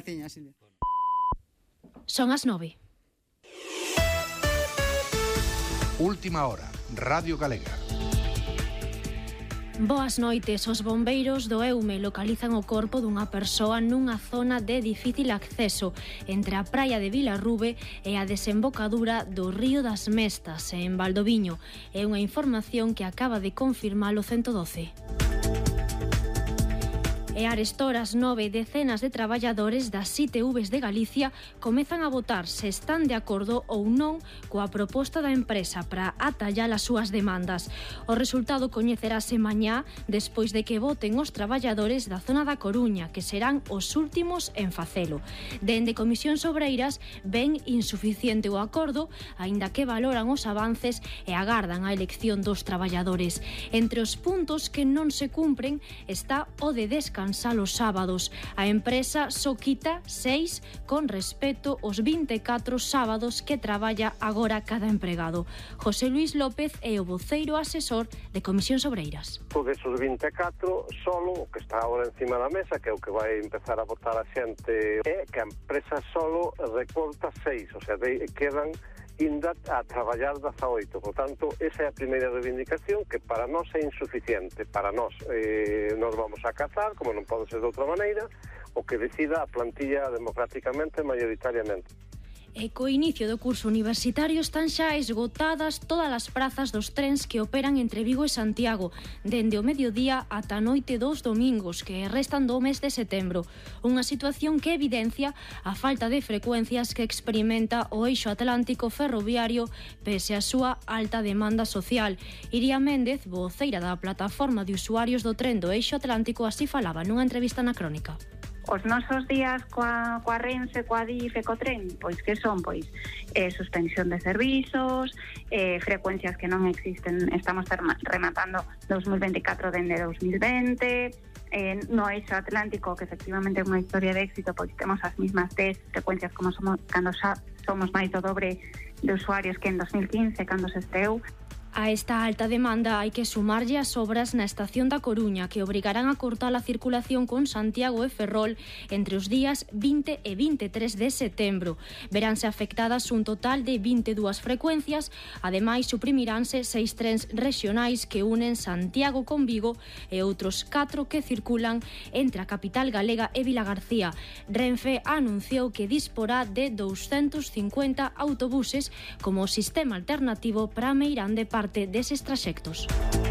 Graciña, Silvia. Son as 9. Última hora, Radio Galega. Boas noites. Os bombeiros do Eume localizan o corpo dunha persoa nunha zona de difícil acceso entre a praia de Vilarrube e a desembocadura do Río das Mestas, en Valdoviño. É unha información que acaba de confirmar o 112. E a arestoras 9 decenas de traballadores das ITVs de Galicia comezan a votar se están de acordo ou non coa proposta da empresa para atallar as súas demandas. O resultado coñecerase mañá despois de que voten os traballadores da zona da Coruña, que serán os últimos en facelo. Dende Comisións Obreiras ven insuficiente o acordo, aínda que valoran os avances e agardan a elección dos traballadores. Entre os puntos que non se cumpren está o de descansar os sábados. A empresa só quita 6 con respecto aos 24 sábados que traballa agora cada empregado. José Luis López é o voceiro asesor de Comisións Obreiras. Pois esos 24 solo, o que está agora encima da mesa, que é o que vai empezar a votar a xente, é que a empresa solo recorta 6, o sea, quedan inda a traballar 18. Por tanto, esa é a primeira reivindicación, que para nós é insuficiente. Para nós, nos vamos a cazar, como non pode ser de outra maneira, o que decida a plantilla democráticamente, maioritariamente. E co inicio do curso universitario están xa esgotadas todas as prazas dos trens que operan entre Vigo e Santiago, dende o mediodía ata a noite dos domingos, que restan do mes de setembro. Unha situación que evidencia a falta de frecuencias que experimenta o eixo atlántico ferroviario pese a súa alta demanda social. Iria Méndez, voceira da plataforma de usuarios do tren do eixo atlántico, así falaba nunha entrevista na Crónica. Os nosos días coa Renfe, coa DIF e co tren, pois que son? Pois suspensión de servizos, frecuencias que non existen, estamos rematando 2024 dende 2020, no eixo atlántico, que efectivamente é unha historia de éxito, pois temos as mismas 10 frecuencias como somos cando xa somos máis do dobre de usuarios que en 2015, cando se estreou. A esta alta demanda hai que sumarlle as obras na estación da Coruña, que obrigarán a cortar a circulación con Santiago e Ferrol entre os días 20 e 23 de setembro. Veránse afectadas un total de 22 frecuencias, ademais suprimiránse 6 trens rexionais que unen Santiago con Vigo e outros 4 que circulan entre a capital galega e Vilagarcía. Renfe anunciou que disporá de 250 autobuses como sistema alternativo para Meirán de parte deses traxectos.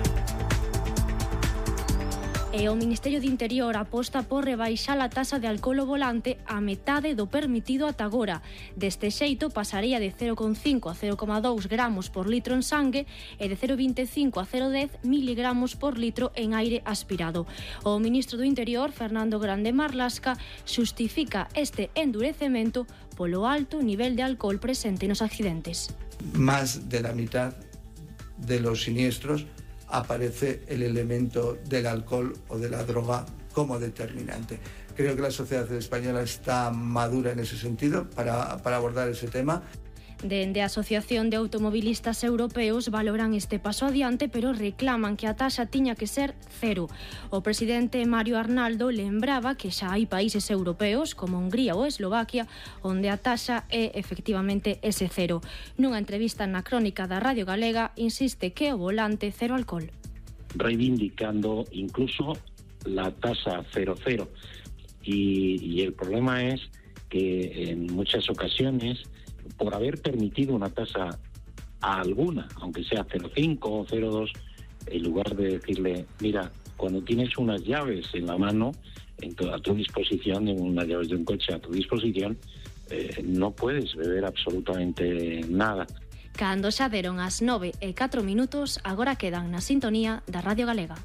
E o Ministerio de Interior aposta por rebaixar a taxa de alcohol ao volante a metade do permitido ata agora. Deste xeito pasaría de 0,5 a 0,2 gramos por litro en sangue e de 0,25 a 0,10 miligramos por litro en aire aspirado. O ministro do Interior, Fernando Grande Marlasca, xustifica este endurecemento polo alto nivel de alcohol presente nos accidentes. Más de la mitad de los siniestros aparece el elemento del alcohol o de la droga como determinante. Creo que la sociedad española está madura en ese sentido para abordar ese tema. Dende a Asociación de Automobilistas Europeos valoran este paso adiante, pero reclaman que a taxa tiña que ser cero. O presidente Mario Arnaldo lembraba que xa hai países europeos, como Hungría ou Eslovaquia, onde a taxa é efectivamente ese cero. Nunha entrevista na Crónica da Radio Galega, insiste que o volante cero alcohol. Reivindicando incluso la tasa 0,0. Y el problema es que en muchas ocasiones, por haber permitido una tasa a alguna, aunque sea 0,5 o 0,2, en lugar de decirle, mira, cuando tienes unas llaves en la mano, a tu disposición, en unas llaves de un coche a tu disposición, no puedes beber absolutamente nada. Cando xa deron as 9:04, agora quedan na sintonía da Radio Galega.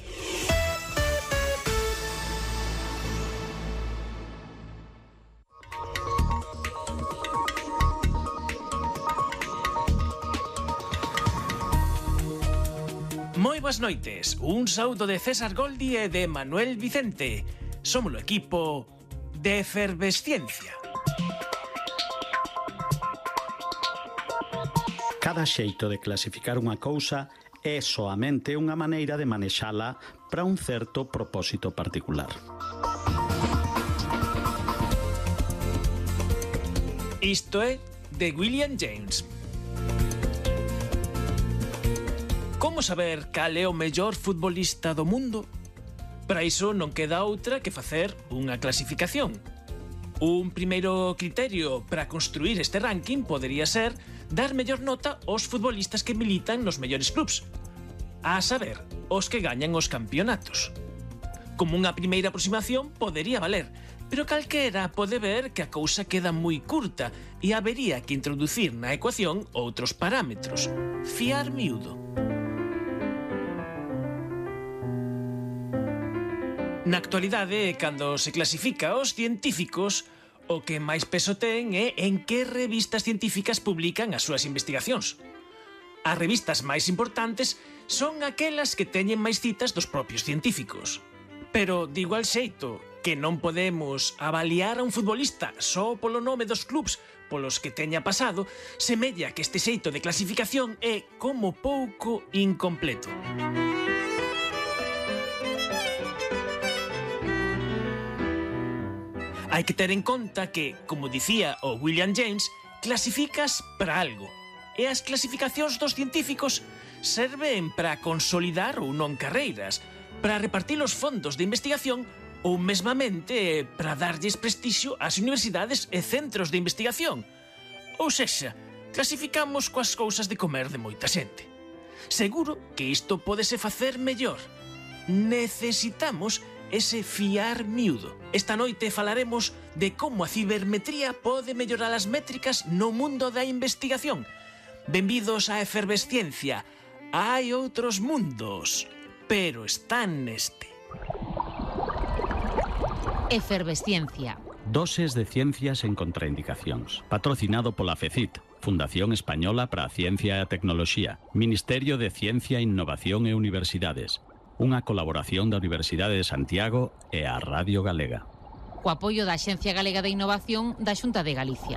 Moi boas noites, un saúdo de César Goldi e de Manuel Vicente. Somos o equipo de Efervesciencia. Cada xeito de clasificar unha cousa é soamente unha maneira de manexala para un certo propósito particular. Isto é de William James. Como saber cal é o mellor futbolista do mundo? Para iso non queda outra que facer unha clasificación. Un primeiro criterio para construir este ranking podería ser dar mellor nota aos futbolistas que militan nos mellores clubs, a saber, os que gañan os campeonatos. Como unha primeira aproximación podería valer, pero calquera pode ver que a cousa queda moi curta e habería que introducir na ecuación outros parámetros. Fiar miúdo. Na actualidade, cando se clasifica os científicos, o que máis peso ten é en que revistas científicas publican as súas investigacións. As revistas máis importantes son aquelas que teñen máis citas dos propios científicos. Pero, de igual xeito, que non podemos avaliar a un futbolista só polo nome dos clubs polos que teña pasado, semella que este xeito de clasificación é como pouco incompleto. Hai que ter en conta que, como dicía o William James, clasificas para algo. E as clasificacións dos científicos serven para consolidar ou non carreiras, para repartir os fondos de investigación ou mesmamente para darlles prestixio ás universidades e centros de investigación. Ou sexa, clasificamos coas cousas de comer de moita xente. Seguro que isto pódese facer mellor. Necesitamos ese fiar miúdo. Esta noite falaremos de como a cibermetría pode mellorar as métricas no mundo da investigación. Benvidos á efervesciencia. Hai outros mundos, pero están neste. Efervesciencia. Doses de ciencias en contraindicacións. Patrocinado pola FECIT, Fundación Española para a Ciencia e a Tecnoloxía, Ministerio de Ciencia, Innovación e Universidades. Unha colaboración da Universidade de Santiago e a Radio Galega. Co apoio da Axencia Galega de Innovación da Xunta de Galicia.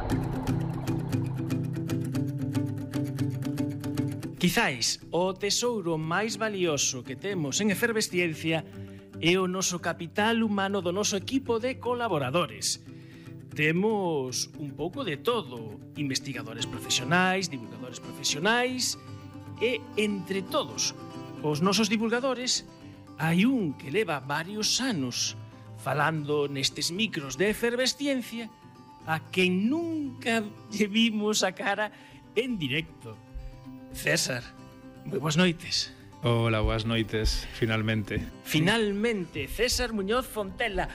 Quizáis o tesouro máis valioso que temos en efervesciencia é o noso capital humano do noso equipo de colaboradores. Temos un pouco de todo, investigadores profesionais, divulgadores profesionais e, entre todos os nosos divulgadores, hai un que leva varios anos falando nestes micros de efervesciencia a quen nunca lle vimos a cara en directo. César, moi boas noites. Hola, boas noites, finalmente. Finalmente, César Muñoz Fontela,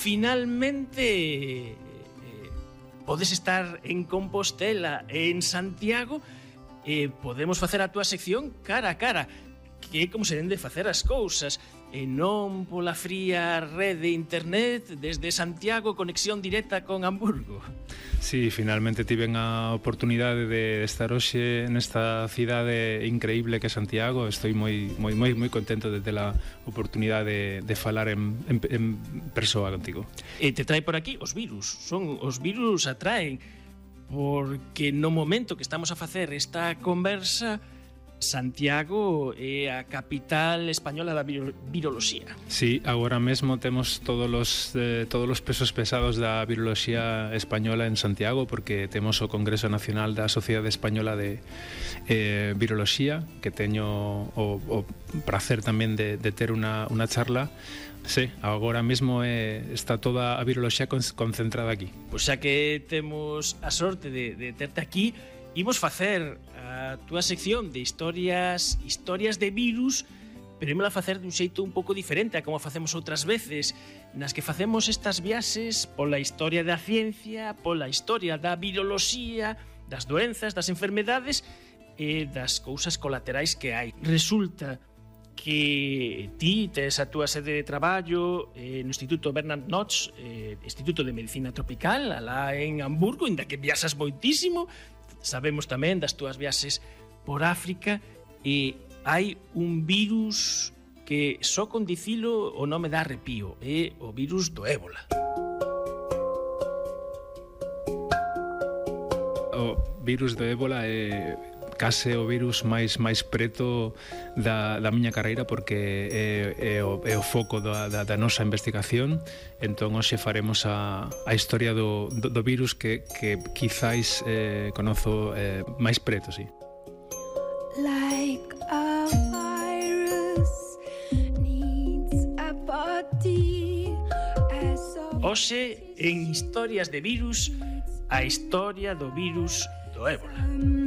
finalmente podes estar en Compostela e en Santiago e podemos facer a túa sección cara a cara, que é como se deben de facer as cousas, e non pola fría rede internet desde Santiago, conexión directa con Hamburgo. Sí, finalmente tiven a oportunidade de estar hoxe nesta cidade increíble que é Santiago. Estou moi contento de ter a oportunidade de falar en persoa contigo. E te trae por aquí os virus. Os virus atraen porque no momento que estamos a facer esta conversa, Santiago é a capital española da viroloxía. Sí, agora mesmo temos todos os pesos pesados da viroloxía española en Santiago, porque temos o Congreso Nacional da Sociedade Española de Viroloxía, que teño o prazer tamén de ter unha charla. Sí, agora mesmo está toda a viroloxía concentrada aquí. Pois xa que temos a sorte de terte aquí, imos facer a túa sección de historias de virus, pero ímola facer dun xeito un pouco diferente a como facemos outras veces, nas que facemos estas viaxes pola historia da ciencia, pola historia da viroloxía, das doenzas, das enfermedades e das cousas colaterais que hai. Resulta que ti tes a túa sede de traballo no Instituto Bernhard Notch, Instituto de Medicina Tropical, alá en Hamburgo, inda que viaxas moitísimo. Sabemos tamén das túas viaxes por África e hai un virus que só con dicilo o nome dá arrepío, é o virus do ébola. O virus do ébola case o virus máis preto da miña carreira, porque é o foco da nosa investigación. Entón hoxe faremos a historia do virus que quizáis conozo máis preto, sí. Like a virus needs a body. Hoxe, en Historias de Virus, a historia do virus do ébola.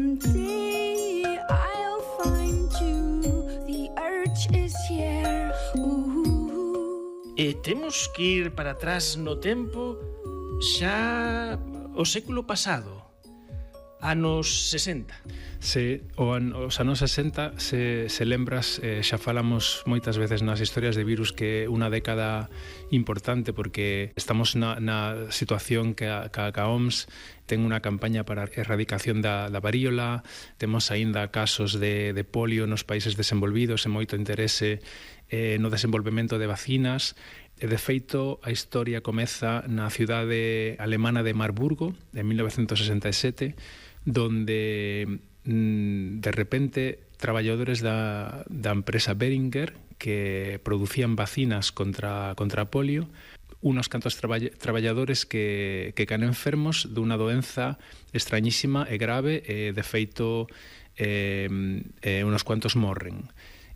E temos que ir para atrás no tempo, xa o século pasado, anos 60. Sí, os anos 60, se lembras, xa falamos moitas veces nas historias de virus que é unha década importante, porque estamos na situación que a OMS ten unha campaña para a erradicación da varíola, temos aínda casos de polio nos países desenvolvidos e moito interese no desenvolvemento de vacinas. E de feito, a historia comeza na cidade alemana de Marburgo, en 1967, donde de repente traballadores da empresa Behringer, que producían vacinas contra polio, unos cantos traballadores que caen enfermos dunha doenza extrañísima e grave, e de feito unos cuantos morren.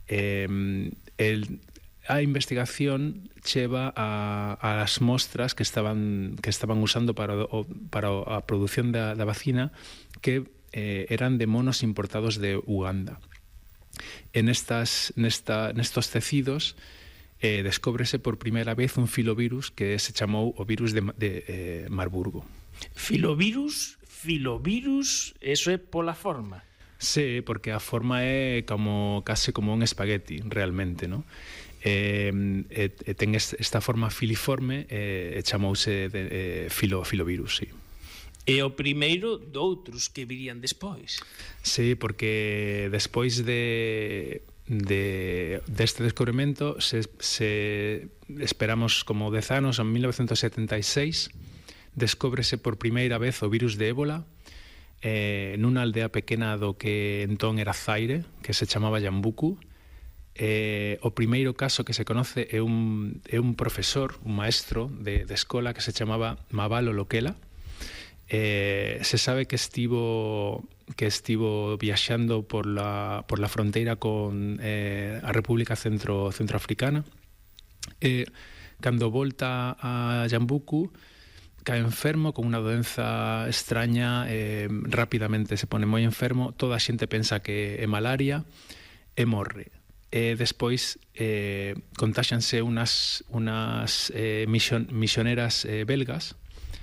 A investigación cheva a as mostras que estaban usando para a produción da vacina, que eran de monos importados de Uganda. En nestos tecidos descóbrese por primeira vez un filovirus que se chamou o virus de Marburgo. Filovirus, eso é pola forma. Sí, porque a forma é case como un espagueti, realmente, non? Ten esta forma filiforme e chamouse filovirus, sí. E o primeiro doutros que virían despois. Sí, porque despois deste descubrimento se esperamos como 10 anos, en 1976 descóbrese por primeira vez o virus de ébola nunha aldea pequena do que entón era Zaire, que se chamaba Yambuku. O primeiro caso que se conoce é un profesor, un maestro de escola que se chamaba Mabalo Lokela. Se sabe que estivo viaxando por la fronteira con a República Centroafricana, e cando volta a Yambuku cae enfermo con unha doenza extraña, rapidamente se pone moi enfermo, toda a xente pensa que é malaria e morre. Despois contaxanse unas misioneras belgas.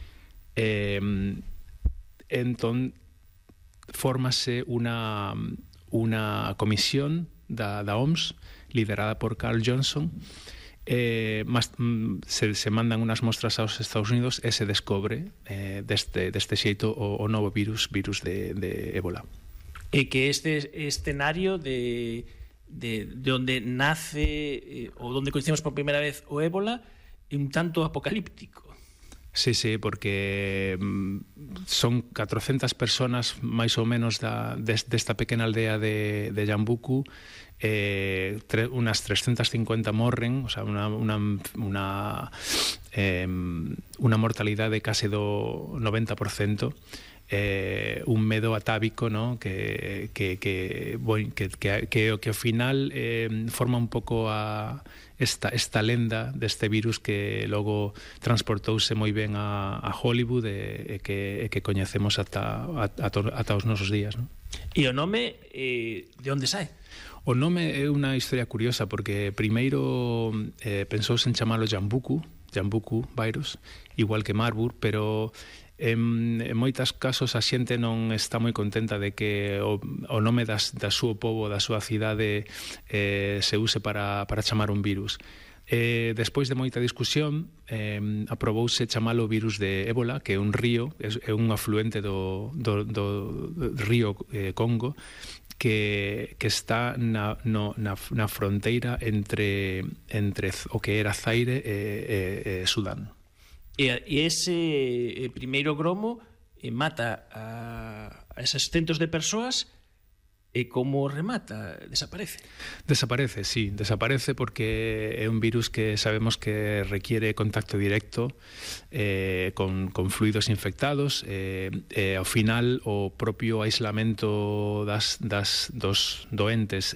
Entón fórmase unha comisión da OMS liderada por Carl Johnson, se mandan unas mostras aos Estados Unidos e se descobre deste xeito o novo virus de ébola. E que este escenario de onde nace ou onde coñecemos por primeira vez o ébola é un tanto apocalíptico. Sí, sí, porque son 400 personas máis ou menos desta pequena aldea de Yambuku, unas 350 morren, o sea, unha mortalidade case do 90%, un medo atávico, ¿no? que ao final forma un pouco esta lenda deste virus que logo transportouse moi ben a Hollywood e que coñecemos ata os nosos días, ¿no? E o nome, de onde sae? O nome é unha historia curiosa, porque primeiro pensouse en chamalo Yambuku virus, igual que Marburg, pero en moitos casos a xente non está moi contenta de que o nome da súa pobo, da súa cidade se use para chamar un virus. Despois de moita discusión aprobouse chamalo virus de ébola, que é un río, é un afluente do río Congo, que está na fronteira entre o que era Zaire e Sudán. E ese primeiro gromo mata a eses centos de persoas E como remata? Desaparece? Desaparece, sí, desaparece porque é un virus que sabemos que requiere contacto directo con fluidos infectados, ao final o propio aislamento dos doentes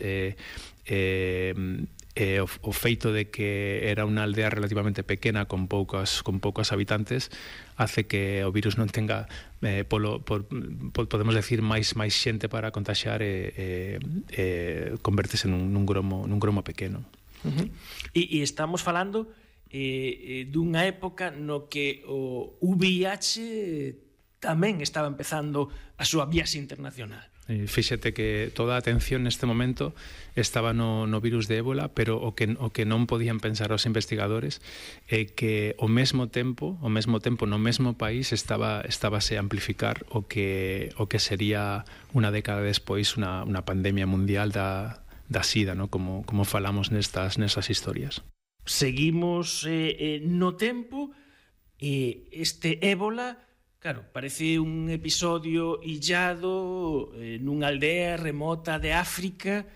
o feito de que era unha aldea relativamente pequena con poucos habitantes hace que o virus non tenga podemos decir máis xente para contaxiar e convertese nun gromo pequeno. E estamos falando dunha época no que o VIH tamén estaba empezando a súa viaxe internacional. Fíxate que toda a atención neste momento estaba no virus de ébola, pero o que non podían pensar os investigadores é que ao mesmo tempo no mesmo país estábase a amplificar o que sería unha década despois unha pandemia mundial da SIDA, ¿no? como falamos nestas historias. Seguimos no tempo este ébola. Claro, parece un episodio illado nunha aldea remota de África,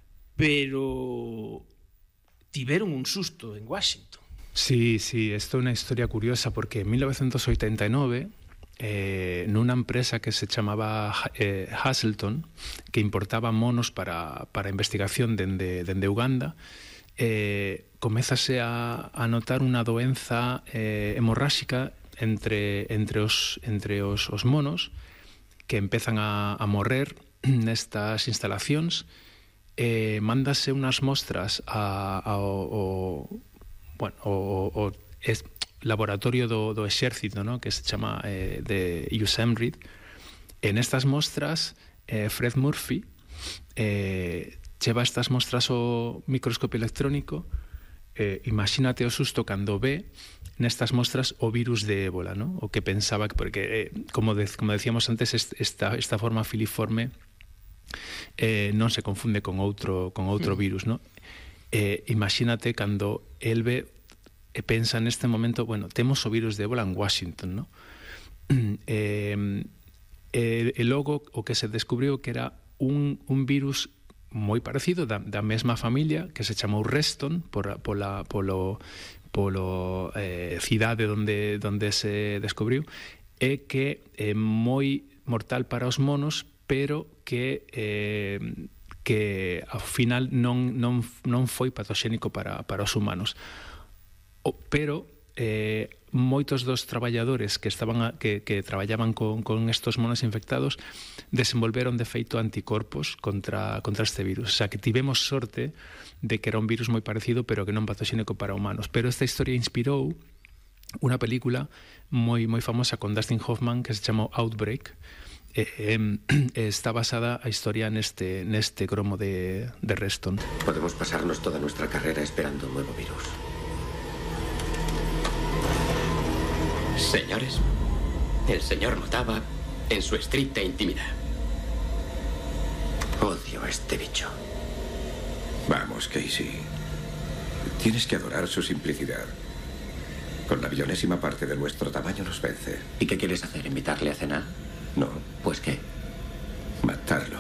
pero tiveron un susto en Washington. Sí, isto é unha historia curiosa porque en 1989 nunha empresa que se chamaba Hazelton, que importaba monos para investigación dende Uganda, comezase a notar unha doenza hemorráxica entre os monos que empezan a morrer nestas instalacións. Mándase unhas mostras ao laboratorio do exército, ¿no? Que se chama de USAMRIID. En estas mostras Fred Murphy cheva estas mostras ao microscopio electrónico. Imagínate o susto cando ve nestas mostras o virus de ébola, ¿no? O que pensaba que, porque como decíamos antes, esta forma filiforme non se confunde con outro virus, ¿no? Imagínate cando el ve e pensa neste momento, bueno, temos o virus de ébola en Washington, ¿no? E logo o que se descubriu que era un virus moi parecido da mesma familia, que se chamou Reston polo cidade onde se descubriu, e que é moi mortal para os monos, pero que ao final non foi patoxénico para os humanos. Pero moitos dos traballadores que traballaban con estos monos infectados desenvolveron de feito anticorpos contra este virus. O sea, que tivemos sorte de que era un virus moi parecido, pero que non patoxénico para humanos. Pero esta historia inspirou unha película moi famosa con Dustin Hoffman que se chamou Outbreak. Está basada a historia neste gromo de Reston. Podemos pasarnos toda nuestra carrera esperando un nuevo virus. Señores, el señor notaba en su estricta intimidad. Odio a este bicho. Vamos, Casey. Tienes que adorar su simplicidad. Con la millonésima parte de nuestro tamaño nos vence. ¿Y qué quieres hacer? ¿Invitarle a cenar? No. ¿Pues qué? Matarlo.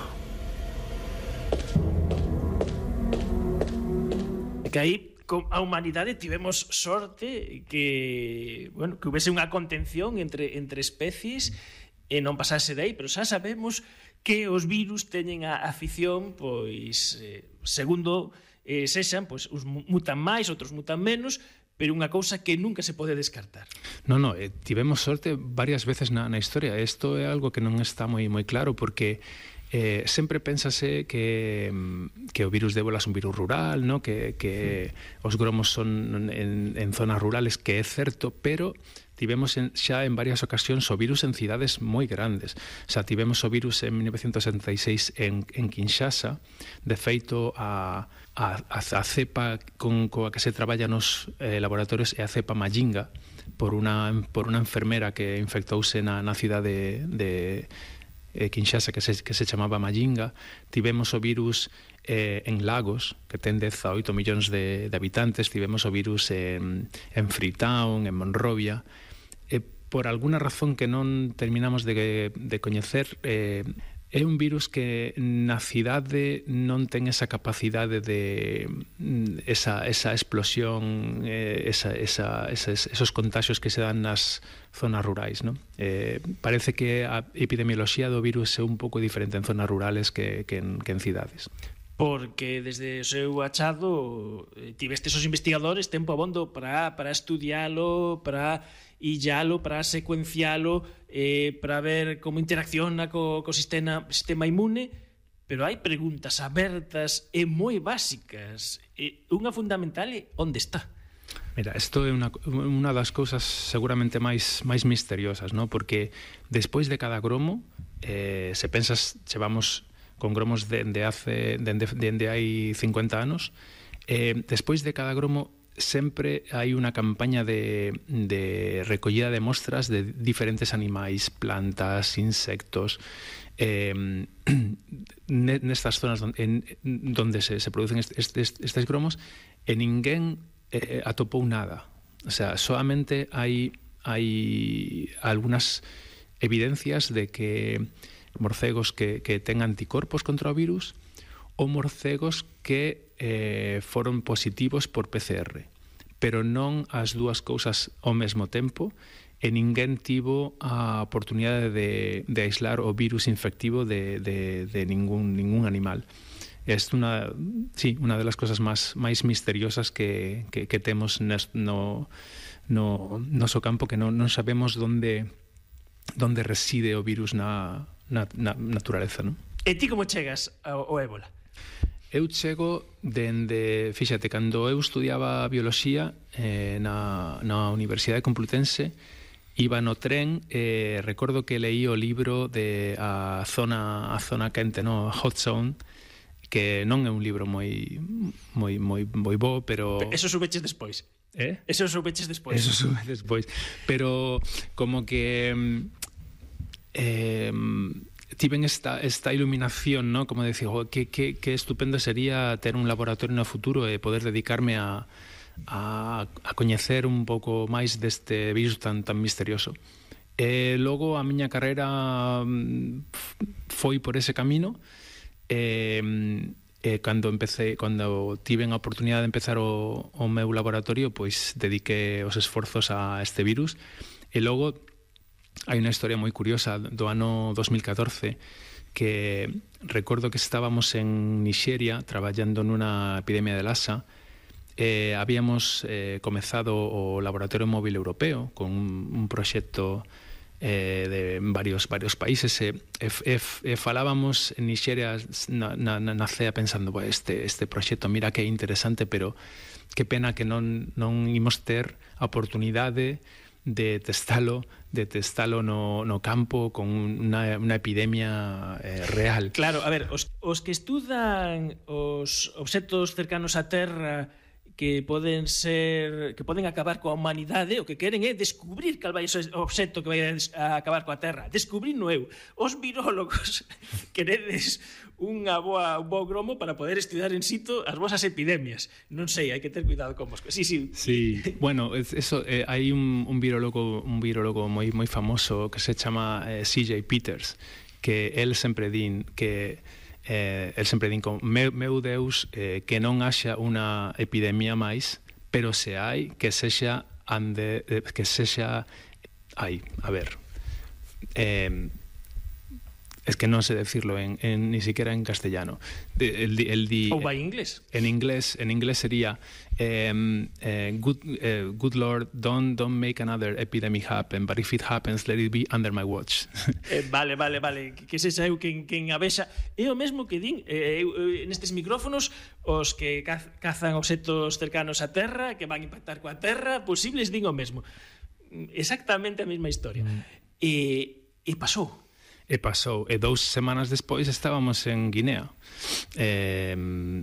Que aí a humanidade tivemos sorte que houvese unha contención entre especies e non pasase de aí, pero xa sabemos que os virus teñen a afición, pois, segundo sexan, pois, uns mutan máis, outros mutan menos, pero unha cousa que nunca se pode descartar. No, tivemos sorte varias veces na historia. Isto é algo que non está moi claro, porque sempre pénsase que o virus de ébola é un virus rural, ¿no? que os gromos son en zonas rurales, que é certo, pero tivemos xa en varias ocasións o virus en cidades moi grandes. O sea, tivemos o virus en 1976 en Kinshasa. De feito, a cepa coa que se traballa nos laboratorios é a cepa Mayinga, por unha enfermera que infectouse na cidade de Kinshasa, que se chamaba Mayinga. Tivemos o virus en Lagos, que ten 18 millóns de habitantes. Tivemos o virus en Freetown, en Monrovia. Por alguna razón que non terminamos de coñecer, É un virus que na cidade non ten esa capacidade de esa explosión, esos contagios que se dan nas zonas rurais, non? Parece que a epidemioloxía do virus é un pouco diferente en zonas rurales que en cidades. Porque desde o seu achado tivestes os investigadores tempo abondo para estudialo, para illalo, para secuencialo, para ver como interacciona co sistema inmune, pero hai preguntas abertas e moi básicas. Unha fundamental é onde está? Mira, isto é unha das cousas seguramente máis misteriosas, ¿no? Porque despois de cada gromo, se pensas, chevamos con gromos dende hai 50 anos, despois de cada gromo sempre hai unha campaña de recollida de mostras de diferentes animais, plantas, insectos, nestas zonas donde se producen estes gromos, e ninguén atopou nada. O sea, solamente hai algunas evidencias de que morcegos que ten anticorpos contra o virus ou morcegos que foron positivos por PCR, pero non as dúas cousas ao mesmo tempo, e ninguén tivo a oportunidade de aislar o virus infectivo de ningún animal. É unha das cousas máis misteriosas que temos no noso campo, que non sabemos onde reside o virus na naturaleza, non? E ti como chegas ao ébola? Eu chego fíxate, cando eu estudiaba bioloxía na Universidade Complutense, iba no tren, recordo que leí o libro de a zona quente, no? Hot Zone, que non é un libro moi bo, pero... Eso soubeches despois. Eso soubeches despois. Pero como que tiven esta iluminación, ¿no? Como decir, que estupendo sería ter un laboratorio no futuro e poder dedicarme a coñecer un pouco máis deste virus tan misterioso. E logo a miña carreira foi por ese camino. Cando tiven a oportunidade de empezar o meu laboratorio, pois dediquei os esforzos a este virus. E logo hai unha historia moi curiosa do ano 2014, que recordo que estábamos en Nixeria traballando nunha epidemia de Lassa. Habíamos comezado o Laboratorio Móvil Europeo con un proxecto de varios países, e falábamos en Nixeria na CEA pensando, este proxecto, mira que é interesante, pero que pena que non imos ter a oportunidade de testalo no campo con unha epidemia real. Claro, a ver, os que estudan os obxectos cercanos á Terra que poden acabar coa humanidade, o que queren é descubrir cal vai ser o obxecto que vai a acabar coa Terra. Descubrir no eu. Os virólogos queredes un bo gromo para poder estudiar en sitio as vosas epidemias. Non sei, hai que ter cuidado con vos. Sí. Bueno, eso, hai un virólogo moi famoso que se chama C.J. Peters, que el sempre din como meu Deus, que non haxa unha epidemia máis, pero se hai, que sexa a ver, es que non sé decirlo ni siquiera en castellano. Ou vai en inglés? En inglés sería good Lord, don't make another epidemic happen, but if it happens, let it be under my watch. Vale, que sexa eu quen avexa. É o mesmo que din nestes micrófonos, os que cazan obxectos cercanos á Terra, que van a impactar coa Terra, posibles din o mesmo. Exactamente a mesma historia. E pasou. E 2 semanas despois estábamos en Guinea. É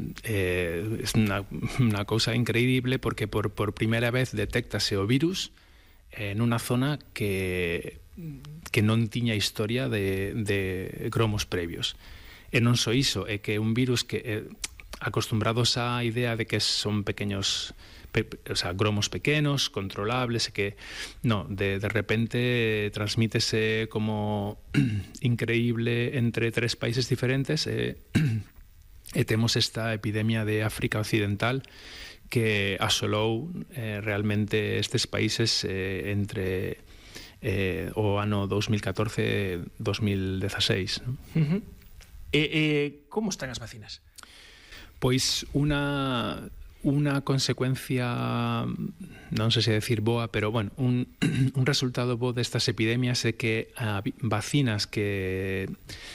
unha cousa increíble, porque por primeira vez detéctase o virus nunha zona que non tiña historia de gromos previos. E non só iso, é que un virus que acostumbrados á idea de que son pequenos o sea, gromos pequenos, controlables, que no, de repente transmítese como increíble entre 3 países diferentes e temos esta epidemia de África Occidental que asolou realmente estes países entre o ano 2014 e 2016. ¿No? Como están as vacinas? Pois unha consecuencia, non sei se decir boa, pero bueno, un resultado bo destas epidemias é que vacinas que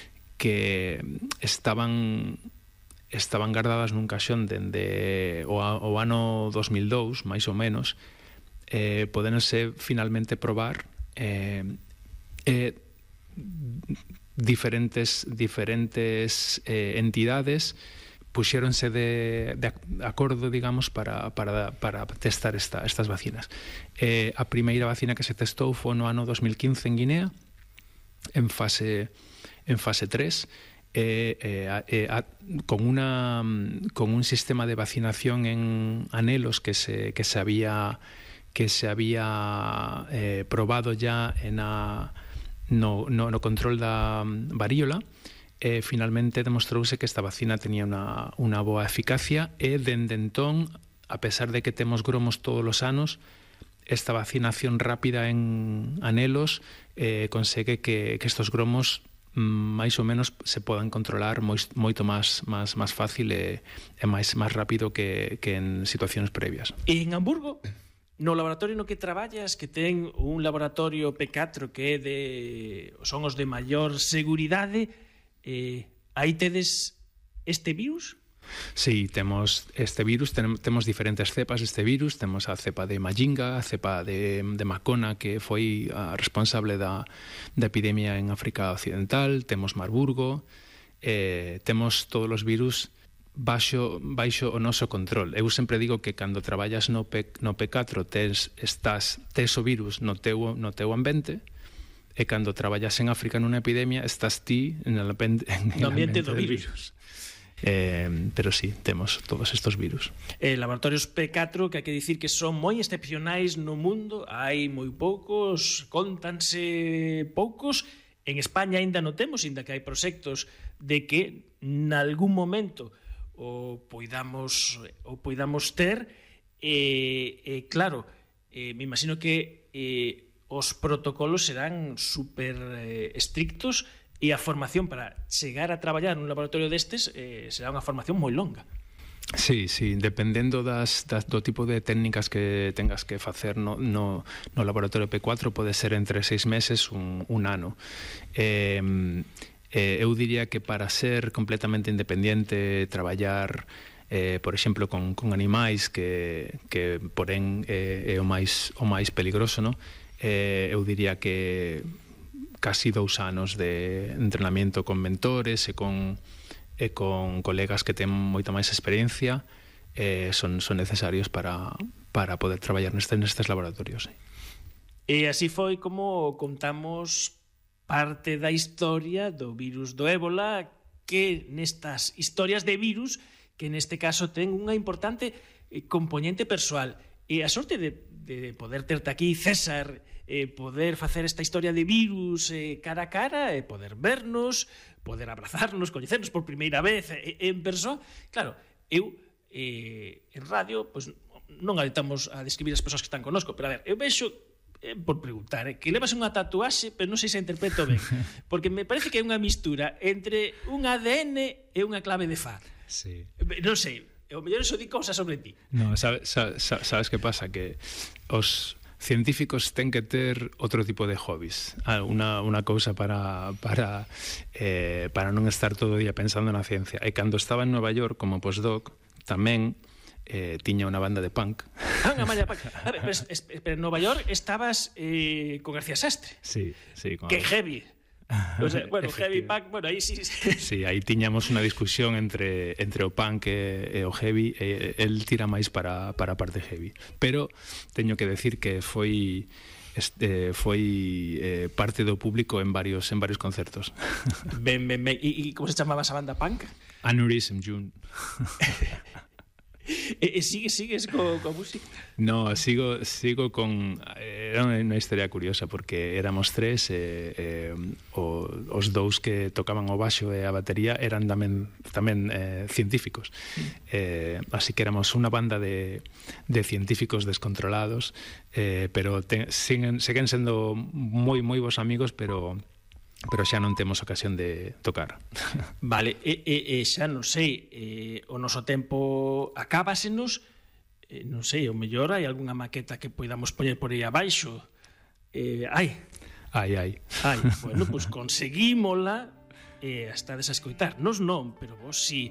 estaban guardadas nun caixón dende o ano 2002, máis ou menos, podense finalmente probar diferentes entidades puxéronse de acordo, digamos, para testar estas vacinas. A primeira vacina que se testou foi no ano 2015 en Guinea, en fase 3, con un sistema de vacinación en anelos que se había probado ya no control da varíola. Finalmente demostrouse que esta vacina tenía unha boa eficacia e dende entón, a pesar de que temos gromos todos os anos, esta vacinación rápida en anelos consegue que estos gromos máis ou menos se podan controlar moito máis fácil e máis rápido que en situacións previas. En Hamburgo, no laboratorio no que traballas, que ten un laboratorio P4 que son os de maior seguridade, aí tedes este virus? Sí, temos este virus, temos diferentes cepas deste virus, temos a cepa de Mayinga, a cepa de Macona, que foi a responsable da epidemia en África Occidental, temos Marburgo, temos todos os virus baixo o noso control. Eu sempre digo que cando traballas no P4 tes o virus no teu ambiente, e cando traballas en África nunha epidemia estás ti no ambiente do virus. Pero sí, temos todos estes virus. Laboratorios P4 que hai que dicir que son moi excepcionais no mundo, hai moi poucos, contanse poucos. En España aínda non temos, aínda que hai proxectos de que nalgún momento o poidamos ter. Claro, me imagino que os protocolos serán super estrictos e a formación para chegar a traballar nun laboratorio destes será unha formación moi longa. Sí, dependendo do tipo de técnicas que tengas que facer no laboratorio P4 pode ser entre 6 meses un ano. Eu diría que para ser completamente independiente, traballar por exemplo con animais que porén é o máis peligroso, no? Eu diría que casi 2 anos de entrenamiento con mentores e con colegas que ten moita máis experiencia son necesarios para poder traballar nestes laboratorios. E así foi como contamos parte da historia do virus do ébola, que nestas historias de virus, que neste caso ten unha importante componente persoal. E a sorte de poder terte aquí, César, poder facer esta historia de virus cara a cara, poder vernos, poder abrazarnos, coñecernos por primeira vez en persoa. Claro, eu en radio pois non aditamos a describir as persoas que están connosco, pero a ver, eu vexo por preguntar, que levas unha tatuaxe, pero non sei se interpreto ben, porque me parece que é unha mistura entre un ADN e unha clave de FAR. Sí. Non sei, o mellor eso di cousas sobre ti. No, sabes que pasa? Que os científicos ten que ter outro tipo de hobbies, unha cousa para non estar todo o día pensando na ciencia. E cando estaba en Nova York como postdoc, tamén tiña unha banda de punk. Unha banda de punk. Pero en Nova York estabas con García Sastre. Sí. Que heavy. O sea, bueno, heavy punk, bueno, aí sí. Sí, aí tiñamos unha discusión entre o punk e o heavy, e el tira máis para a parte heavy. Pero teño que decir que foi parte do público en varios concertos. Ben. E como se chamaba esa banda punk? Aneurysm June. Sigues coa música? No, sigo con... Era unha historia curiosa, porque éramos tres, os dous que tocaban o baixo e a batería eran tamén científicos. Así que éramos unha banda de científicos descontrolados, pero seguen sendo moi bons amigos, pero xa non temos ocasión de tocar. Vale, xa non sei, o noso tempo acábasenos, non sei, o mellor hai algunha maqueta que poidamos poñer por aí abaixo. Hai. Bueno, pois conseguímola e estades a escoitar. Nos non, pero vos si.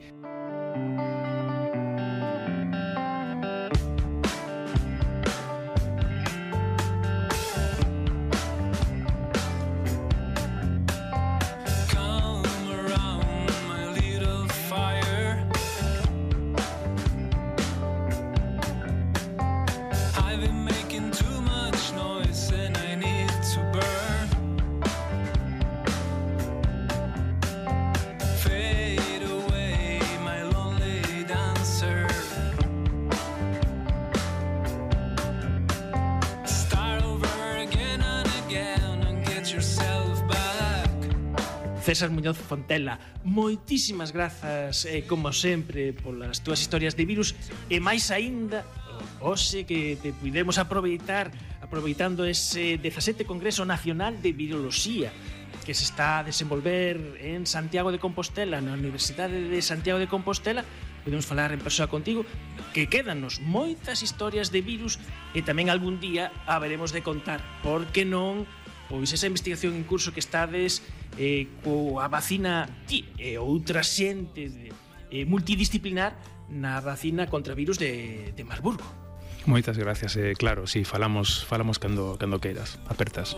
César Muñoz Fontela, moitísimas grazas, como sempre, polas túas historias de virus, e máis aínda, hoxe que te puidemos aproveitando ese 17 Congreso Nacional de Viroloxía que se está a desenvolver en Santiago de Compostela, na Universidade de Santiago de Compostela. Podemos falar en persoa contigo, que quédanos moitas historias de virus e tamén algún día haberemos de contar, porque non, pois esa investigación en curso que estades coa vacina e outra xente multidisciplinar na vacina contra virus de Marburgo. Moitas gracias, claro, si falamos cando queiras, apertas.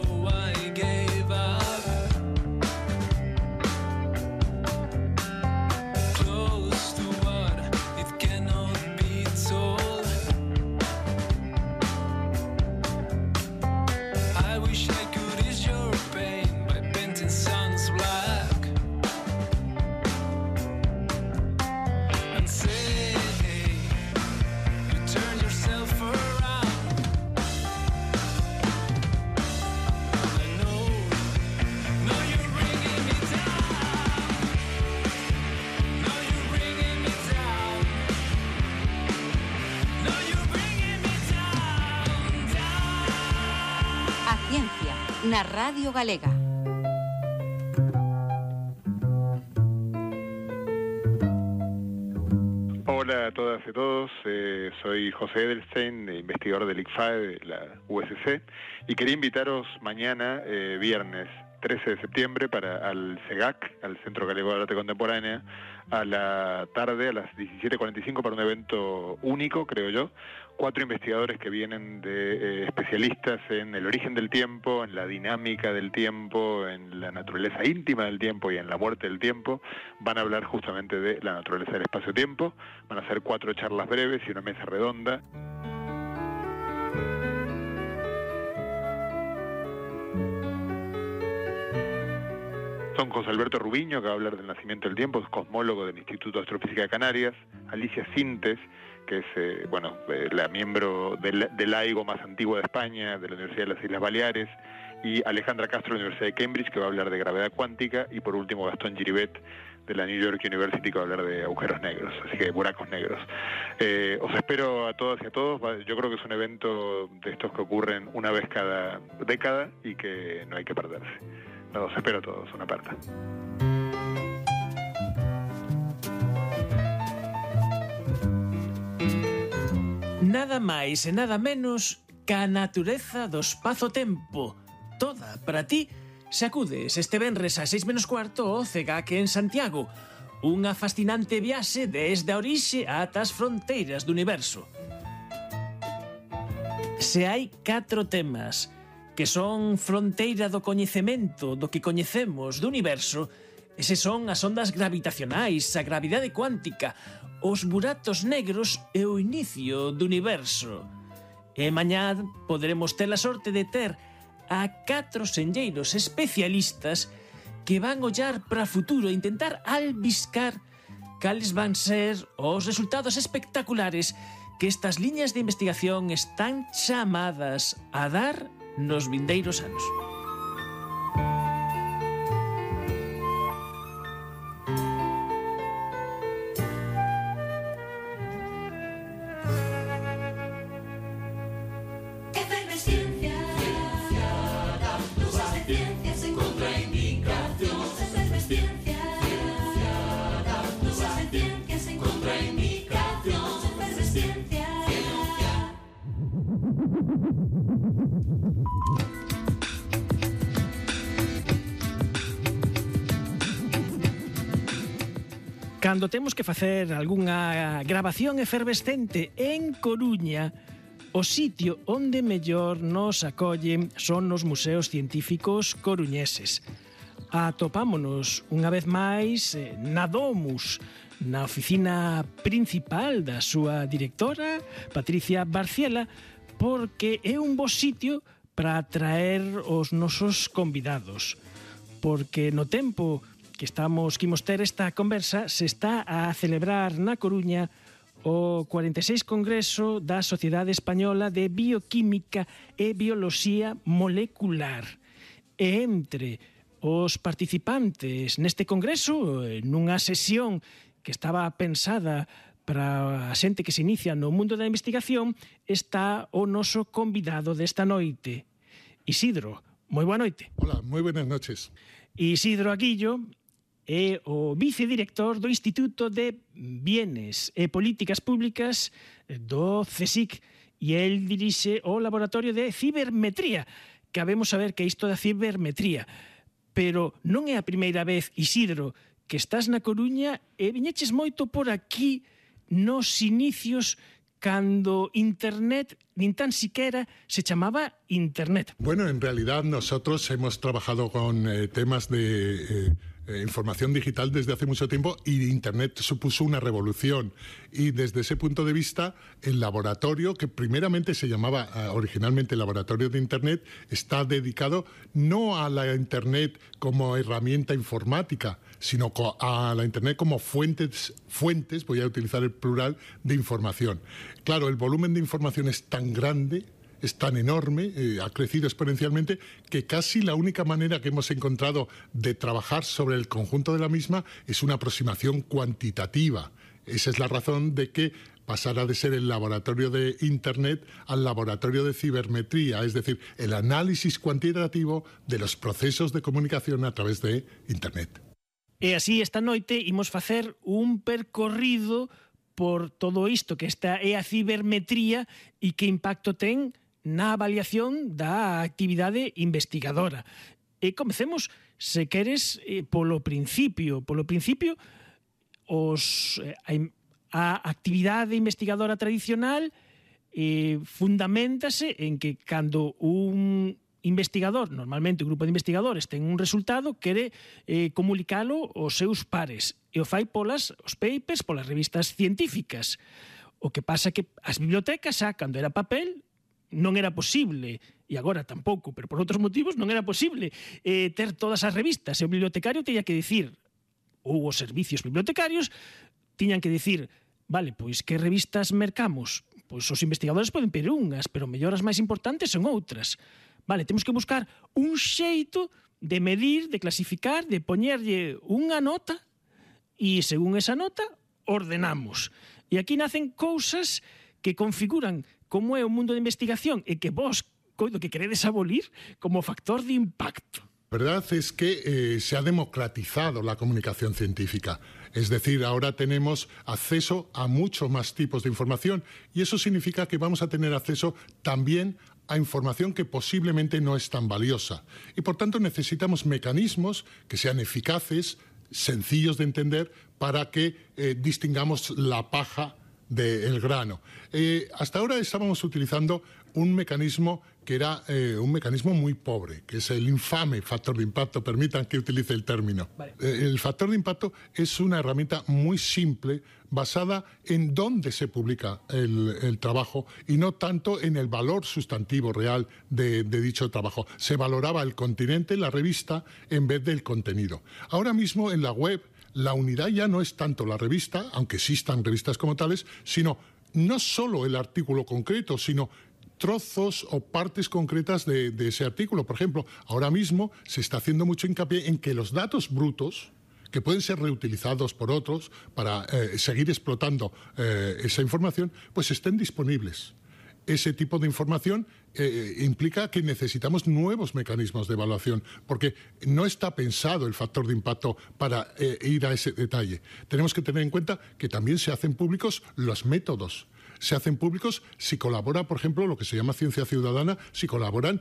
Na Radio Galega. Hola a todas y todos, soy José Edelstein, investigador del ICFAE de la USC, y quería invitaros mañana, viernes 13 de septiembre, al CEGAC, al Centro Galego de Arte Contemporánea, a la tarde, a las 17:45, para un evento único, creo yo. 4 investigadores que vienen de especialistas en el origen del tiempo, en la dinámica del tiempo, en la naturaleza íntima del tiempo y en la muerte del tiempo. Van a hablar justamente de la naturaleza del espacio-tiempo. Van a hacer 4 charlas breves y una mesa redonda. Son José Alberto Rubiño, que va a hablar del nacimiento del tiempo, es cosmólogo del Instituto de Astrofísica de Canarias. Alicia Sintes, que es la miembro del AIGO más antigua de España, de la Universidad de las Islas Baleares, y Alejandra Castro, de la Universidad de Cambridge, que va a hablar de gravedad cuántica, y por último Gastón Giribet, de la New York University, que va a hablar de agujeros negros, así que buracos negros. Os espero a todas y a todos. Yo creo que es un evento de estos que ocurren una vez cada década y que no hay que perderse. Os espero a todos, una aperta. Nada máis e nada menos ca natureza do espazo-tempo, toda para ti, se acudes este venres a 6:15 ao CEGAC en Santiago, unha fascinante viaxe desde a orixe ata as fronteiras do universo. Se hai 4 temas que son fronteira do coñecemento do que coñecemos do universo, eses son as ondas gravitacionais, a gravidade cuántica, os buratos negros e o inicio do universo. E mañá poderemos ter a sorte de ter a 4 senlleiros especialistas que van ollar para o futuro e intentar albiscar cales van ser os resultados espectaculares que estas liñas de investigación están chamadas a dar nos vindeiros anos. Cando temos que facer algunha grabación efervescente en Coruña, o sitio onde mellor nos acollen son os museos científicos coruñeses. Atopámonos unha vez máis na Domus, na oficina principal da súa directora, Patricia Barciela, porque é un bo sitio para atraer os nosos convidados. Porque no tempo que imos ter esta conversa, se está a celebrar na Coruña o 46 Congreso da Sociedade Española de Bioquímica e Bioloxía Molecular. E entre os participantes neste congreso, nunha sesión que estaba pensada para a xente que se inicia no mundo da investigación, está o noso convidado desta noite, Isidro. Moi boa noite. Hola, moi buenas noches. Isidro Aguillo é o vicedirector do Instituto de Bienes e Políticas Públicas do CSIC e el dirixe o Laboratorio de Cibermetría. Cabemos saber que isto da cibermetría, pero non é a primeira vez, Isidro, que estás na Coruña e viñeches moito por aquí nos inicios cando Internet nin tan siquiera se chamaba Internet. Bueno, en realidad nosotros hemos trabajado con temas de información digital desde hace mucho tiempo y Internet supuso una revolución. Y desde ese punto de vista, el laboratorio, que primeramente se llamaba originalmente Laboratorio de Internet, está dedicado no a la Internet como herramienta informática, sino a la Internet como fuentes, voy a utilizar el plural, de información. Claro, el volumen de información es tan grande, es tan enorme, ha crecido exponencialmente, que casi la única manera que hemos encontrado de trabajar sobre el conjunto de la misma es una aproximación cuantitativa. Esa es la razón de que pasara de ser el laboratorio de Internet al laboratorio de cibermetría, es decir, el análisis cuantitativo de los procesos de comunicación a través de Internet. E así esta noite imos facer un percorrido por todo isto que esta é a cibermetría e que impacto ten na avaliación da actividade investigadora. E comecemos, se queres, polo principio. Polo principio, a actividade investigadora tradicional fundamentase en que cando un investigador, normalmente un grupo de investigadores, ten un resultado, quere comunicalo aos seus pares e o fai os papers, polas revistas científicas. O que pasa que as bibliotecas, xa, cando era papel, non era posible, e agora tampouco, pero por outros motivos non era posible ter todas as revistas, e o bibliotecario teña que dicir, ou os servicios bibliotecarios tiñan que dicir, vale, pois que revistas mercamos? Pois os investigadores poden pedir unhas, pero mellor as máis importantes son outras. Vale, temos que buscar un xeito de medir, de clasificar, de poñerlle unha nota e, según esa nota, ordenamos. E aquí nacen cousas que configuran como é o mundo de investigación e que vos, coido que queredes abolir como factor de impacto. La verdad es que se ha democratizado la comunicación científica. Es decir, ahora tenemos acceso a muchos más tipos de información y eso significa que vamos a tener acceso también a información que posiblemente no es tan valiosa. Y por tanto necesitamos mecanismos que sean eficaces, sencillos de entender, para que distingamos la paja del grano. Hasta ahora estábamos utilizando un mecanismo que era un mecanismo muy pobre, que es el infame factor de impacto, permitan que utilice el término. Vale. El factor de impacto es una herramienta muy simple, basada en dónde se publica el trabajo y no tanto en el valor sustantivo real de dicho trabajo. Se valoraba el continente, la revista, en vez del contenido. Ahora mismo en la web la unidad ya no es tanto la revista, aunque existan revistas como tales, sino no solo el artículo concreto, sino trozos o partes concretas de ese artículo. Por ejemplo, ahora mismo se está haciendo mucho hincapié en que los datos brutos, que pueden ser reutilizados por otros para seguir explotando esa información, pues estén disponibles. Ese tipo de información implica que necesitamos nuevos mecanismos de evaluación, porque no está pensado el factor de impacto para ir a ese detalle. Tenemos que tener en cuenta que también se hacen públicos los métodos. Se hacen públicos si colabora, por ejemplo, lo que se llama ciencia ciudadana, si colaboran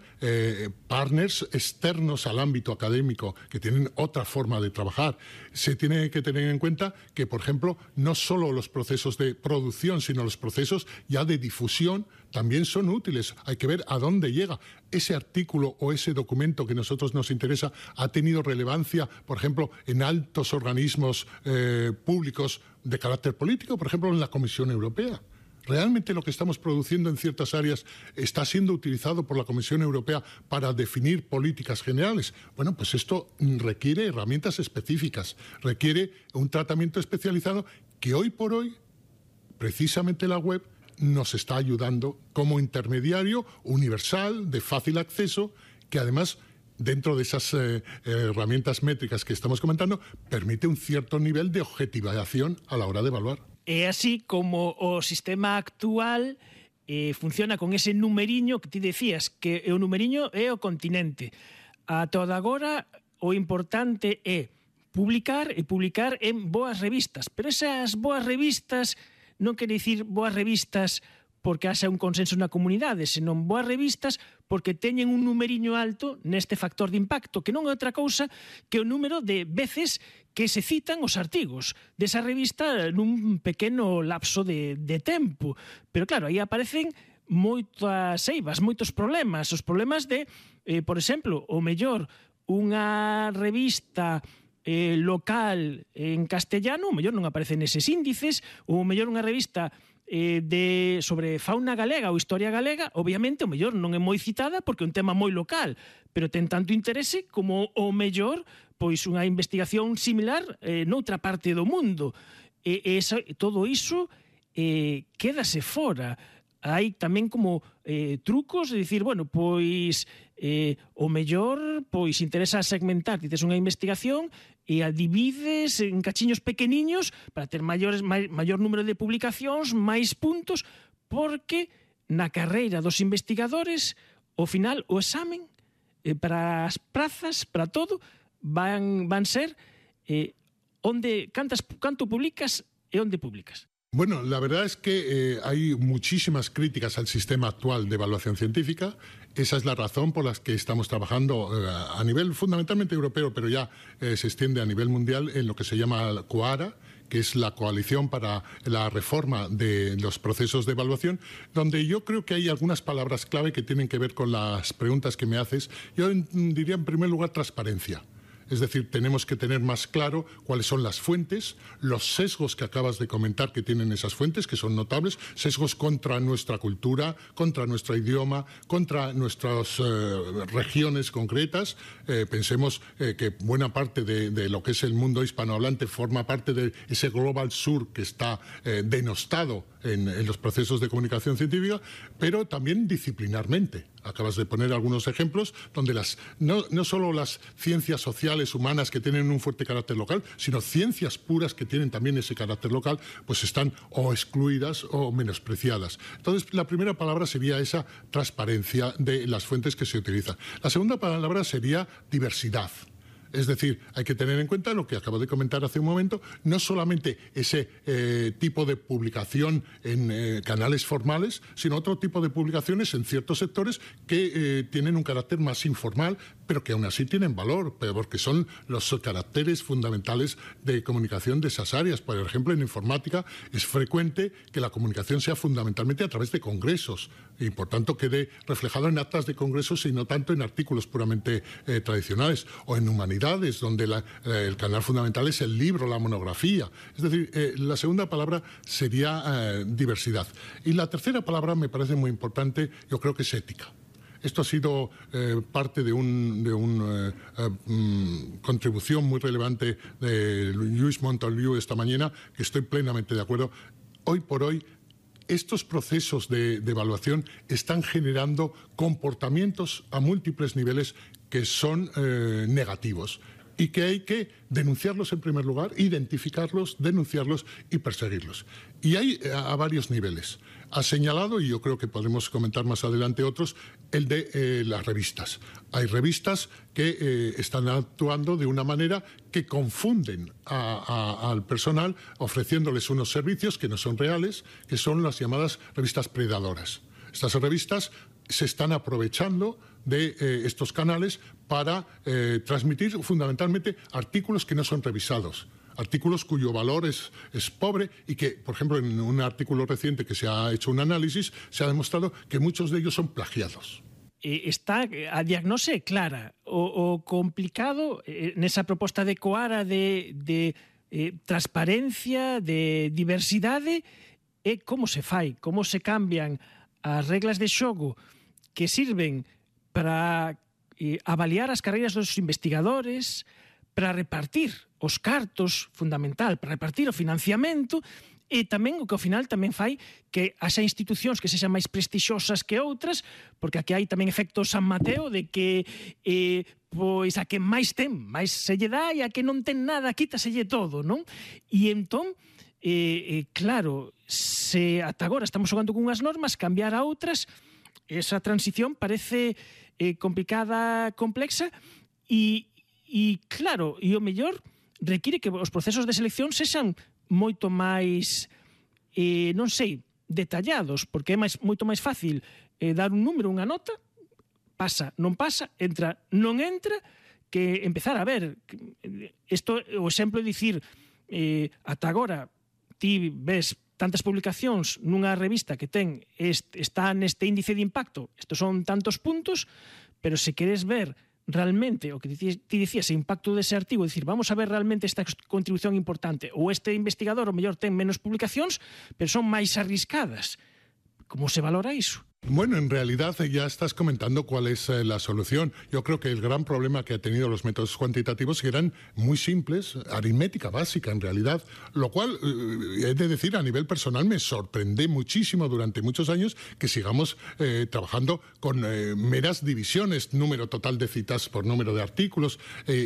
partners externos al ámbito académico que tienen otra forma de trabajar. Se tiene que tener en cuenta que, por ejemplo, no solo los procesos de producción, sino los procesos ya de difusión también son útiles. Hay que ver a dónde llega. Ese artículo o ese documento que a nosotros nos interesa ha tenido relevancia, por ejemplo, en altos organismos públicos de carácter político, por ejemplo, en la Comisión Europea. ¿Realmente lo que estamos produciendo en ciertas áreas está siendo utilizado por la Comisión Europea para definir políticas generales? Bueno, pues esto requiere herramientas específicas, requiere un tratamiento especializado que hoy por hoy, precisamente la web, nos está ayudando como intermediario universal, de fácil acceso, que además, dentro de esas herramientas métricas que estamos comentando, permite un cierto nivel de objetivación a la hora de evaluar. É así como o sistema actual funciona con ese numeriño que ti decías, que o numeriño é o continente. A toda agora o importante é publicar e publicar en boas revistas, pero esas boas revistas non quere dicir boas revistas porque haxa un consenso na comunidade, senón boas revistas porque teñen un numeriño alto neste factor de impacto, que non é outra cousa que o número de veces que se citan os artigos desa revista nun pequeno lapso de tempo. Pero claro, aí aparecen moitas eivas, moitos problemas. Os problemas de, por exemplo, o mellor unha revista local en castellano, o mellor non aparece neses índices, ou o mellor unha revista sobre fauna galega ou historia galega, obviamente o mellor non é moi citada porque é un tema moi local, pero ten tanto interese como o mellor pois unha investigación similar noutra parte do mundo. Todo iso quédase fora. Hai tamén como trucos de dicir, bueno, pois o mellor pois interesa segmentar, dices unha investigación e a divides en cachiños pequeniños para ter maior número de publicacións, máis puntos, porque na carreira dos investigadores, ao final, o examen para as prazas, para todo, van ser canto publicas e onde publicas. Bueno, la verdad es que hay muchísimas críticas al sistema actual de evaluación científica. Esa es la razón por la que estamos trabajando a nivel fundamentalmente europeo, pero ya se extiende a nivel mundial en lo que se llama COARA, que es la Coalición para la Reforma de los Procesos de Evaluación, donde yo creo que hay algunas palabras clave que tienen que ver con las preguntas que me haces. Yo diría, en primer lugar, transparencia. Es decir, tenemos que tener más claro cuáles son las fuentes, los sesgos que acabas de comentar que tienen esas fuentes, que son notables, sesgos contra nuestra cultura, contra nuestro idioma, contra nuestras regiones concretas. Pensemos que buena parte de lo que es el mundo hispanohablante forma parte de ese Global Sur que está denostado en los procesos de comunicación científica, pero también disciplinarmente. Acabas de poner algunos ejemplos donde no solo las ciencias sociales humanas que tienen un fuerte carácter local, sino ciencias puras que tienen también ese carácter local, pues están o excluidas o menospreciadas. Entonces, la primera palabra sería esa transparencia de las fuentes que se utilizan. La segunda palabra sería diversidad. Es decir, hay que tener en cuenta lo que acabo de comentar hace un momento, no solamente ese tipo de publicación en canales formales, sino otro tipo de publicaciones en ciertos sectores que tienen un carácter más informal, pero que aún así tienen valor, porque son los caracteres fundamentales de comunicación de esas áreas. Por ejemplo, en informática es frecuente que la comunicación sea fundamentalmente a través de congresos y, por tanto, quede reflejado en actas de congresos y no tanto en artículos puramente tradicionales, o en humanidades, donde el canal fundamental es el libro, la monografía. Es decir, la segunda palabra sería diversidad. Y la tercera palabra me parece muy importante, yo creo que es ética. Esto ha sido parte de una contribución muy relevante de Luis Montoliu esta mañana, que estoy plenamente de acuerdo. Hoy por hoy, estos procesos de evaluación están generando comportamientos a múltiples niveles que son negativos y que hay que denunciarlos en primer lugar, identificarlos, denunciarlos y perseguirlos. Y hay a varios niveles. Ha señalado, y yo creo que podremos comentar más adelante otros, el de las revistas. Hay revistas que están actuando de una manera que confunden al personal, ofreciéndoles unos servicios que no son reales, que son las llamadas revistas predadoras. Estas revistas se están aprovechando de estos canales para transmitir fundamentalmente artículos que no son revisados, artículos cuyo valor es pobre y que, por ejemplo, en un artículo reciente que se ha hecho un análisis, se ha demostrado que muchos de ellos son plagiados. Está a diagnose clara o complicado nesa proposta de Coara de transparencia, de diversidade, é como se fai, como se cambian as reglas de xogo que sirven para avaliar as carreiras dos investigadores, para repartir os cartos, fundamental, para repartir o financiamento, e tamén o que ao final tamén fai que haxa institucións que sexan máis prestixosas que outras, porque aquí hai tamén efecto San Mateo de que pois a que máis ten, máis se lle dá, e a que non ten nada, quítaselle todo, non? E entón, claro, se ata agora estamos xogando con unhas normas, cambiar a outras, esa transición parece complicada, complexa, e claro, e o mellor require que os procesos de selección sexan moito máis, non sei, detallados, porque é moito máis fácil dar un número, unha nota, pasa, non pasa, entra, non entra, que empezar a ver. Isto, o exemplo de dicir, ata agora ti ves tantas publicacións nunha revista que está neste índice de impacto, estos son tantos puntos, pero se queres ver realmente o que ti dicías, o impacto dese artigo, dicir, vamos a ver realmente esta contribución importante, ou este investigador o mellor ten menos publicacións, pero son máis arriscadas. Como se valora iso? Bueno, en realidad ya estás comentando cuál es la solución. Yo creo que el gran problema que han tenido los métodos cuantitativos eran muy simples, aritmética básica en realidad, lo cual, he de decir, a nivel personal me sorprende muchísimo durante muchos años que sigamos trabajando con meras divisiones, número total de citas por número de artículos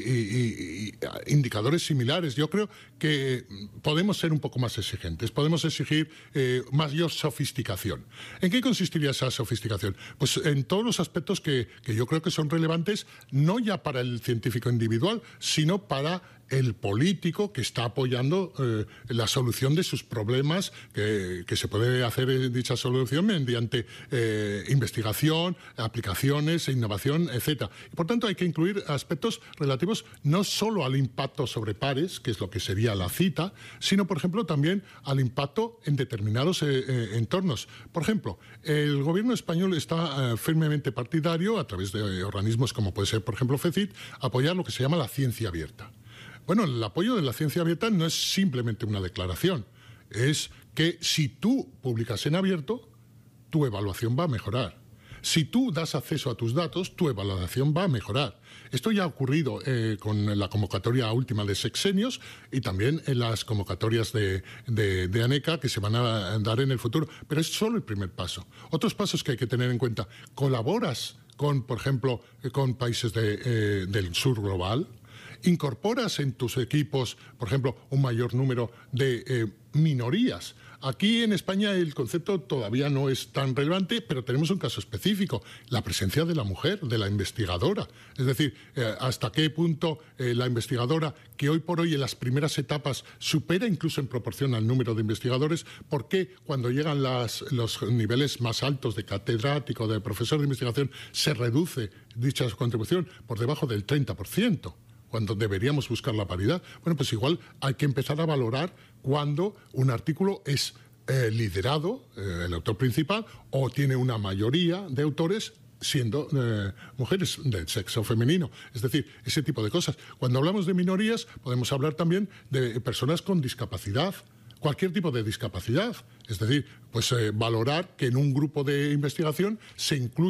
y indicadores similares. Yo creo que podemos ser un poco más exigentes, podemos exigir mayor sofisticación. ¿En qué consistiría esa sofisticación? Pues en todos los aspectos que yo creo que son relevantes, no ya para el científico individual, sino para el político que está apoyando la solución de sus problemas, que se puede hacer dicha solución mediante investigación, aplicaciones, innovación, etc. Y por tanto hay que incluir aspectos relativos no solo al impacto sobre pares, que es lo que sería la cita, sino, por ejemplo, también al impacto en determinados entornos. Por ejemplo, el gobierno español está firmemente partidario, a través de organismos como puede ser, por ejemplo, FECIT, apoyar lo que se llama la ciencia abierta. Bueno, el apoyo de la ciencia abierta no es simplemente una declaración, es que si tú publicas en abierto, tu evaluación va a mejorar. Si tú das acceso a tus datos, tu evaluación va a mejorar. Esto ya ha ocurrido con la convocatoria última de sexenios y también en las convocatorias de ANECA que se van a dar en el futuro. Pero es solo el primer paso. Otros pasos que hay que tener en cuenta. Colaboras con, por ejemplo, con países del sur global. Incorporas en tus equipos, por ejemplo, un mayor número de minorías. Aquí en España el concepto todavía no es tan relevante, pero tenemos un caso específico, la presencia de la mujer, de la investigadora. Es decir, hasta qué punto la investigadora, que hoy por hoy en las primeras etapas supera incluso en proporción al número de investigadores, ¿por qué cuando llegan los niveles más altos de catedrático, de profesor de investigación, se reduce dicha contribución por debajo del 30%? Cuando deberíamos buscar la paridad. Bueno, pues igual hay que empezar a valorar cuando un artículo es liderado, el autor principal, o tiene una mayoría de autores siendo mujeres del sexo femenino. Es decir, ese tipo de cosas. Cuando hablamos de minorías, podemos hablar también de personas con discapacidad, cualquier tipo de discapacidad. Es decir, pues valorar que en un grupo de investigación se incluyan